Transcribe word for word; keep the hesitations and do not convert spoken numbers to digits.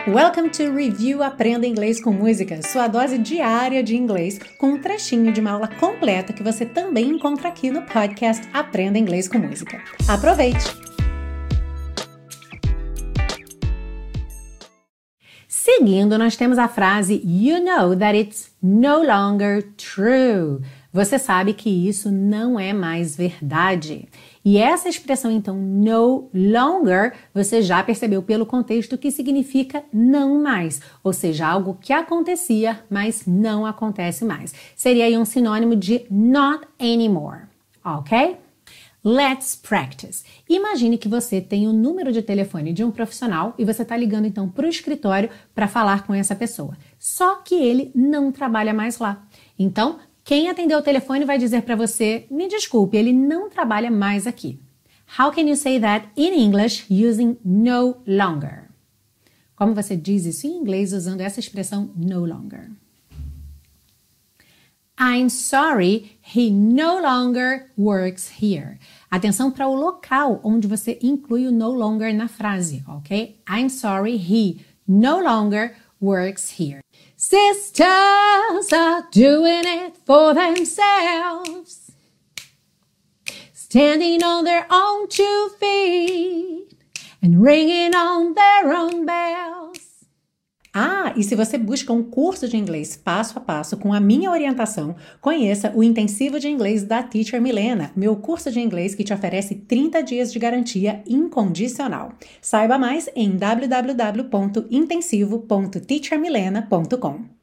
Welcome to Review Aprenda Inglês com Música, sua dose diária de inglês com um trechinho de uma aula completa que você também encontra aqui no podcast Aprenda Inglês com Música. Aproveite! Seguindo, nós temos a frase You know that it's no longer true. Você sabe que isso não é mais verdade. E essa expressão, então, no longer, você já percebeu pelo contexto que significa não mais. Ou seja, algo que acontecia, mas não acontece mais. Seria aí um sinônimo de not anymore, ok? Let's practice. Imagine que você tem o número de telefone de um profissional e você está ligando, então, para o escritório para falar com essa pessoa. Só que ele não trabalha mais lá. Então, quem atendeu o telefone vai dizer para você, me desculpe, ele não trabalha mais aqui. How can you say that in English using no longer? Como você diz isso em inglês usando essa expressão no longer? I'm sorry, he no longer works here. Atenção para o local onde você inclui o no longer na frase, ok? I'm sorry, he no longer works here. Sisters are doing it for themselves, standing on their own two feet and ringing on their own bells. Ah, e se você busca um curso de inglês passo a passo com a minha orientação, conheça o Intensivo de Inglês da Teacher Milena, meu curso de inglês que te oferece trinta dias de garantia incondicional. Saiba mais em w w w ponto intensivo ponto teacher milena ponto com.